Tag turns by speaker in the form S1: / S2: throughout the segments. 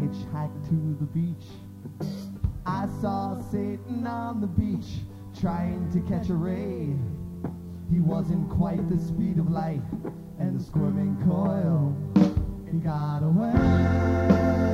S1: hitchhiked to the beach. I saw Satan on the beach, trying to catch a ray. He wasn't quite the speed of light, and the squirming coil, he got away.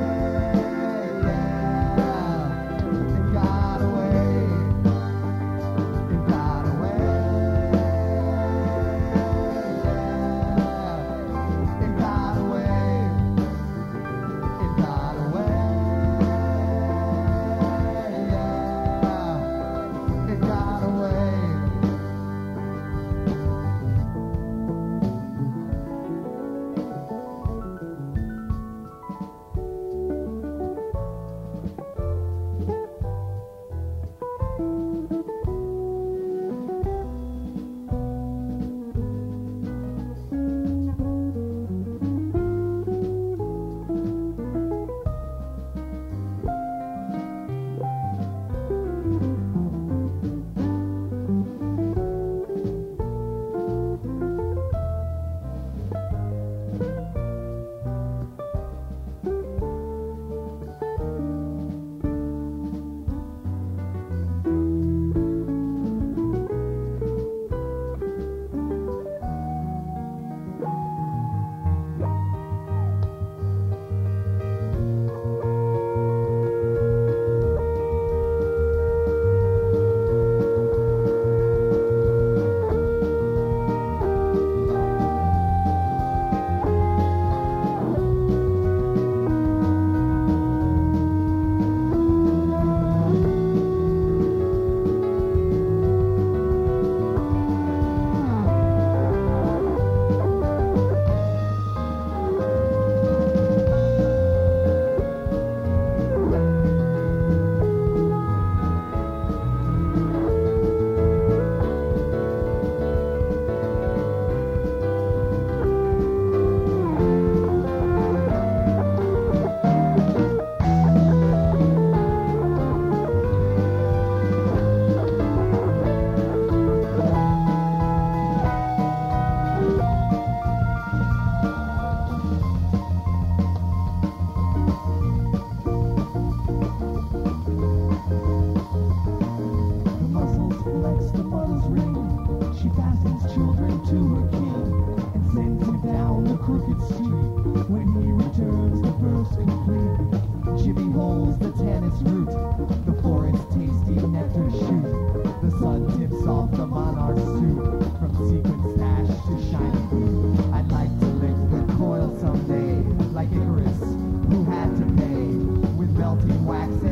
S1: Crooked Street. When he returns, the verse complete. Jimmy holds the tennis root, the forest tasty nectar shoot. The sun tips off the monarch suit, from sequin stash to shiny boot. I'd like to lick the coil someday, like Icarus, who had to pay with melting wax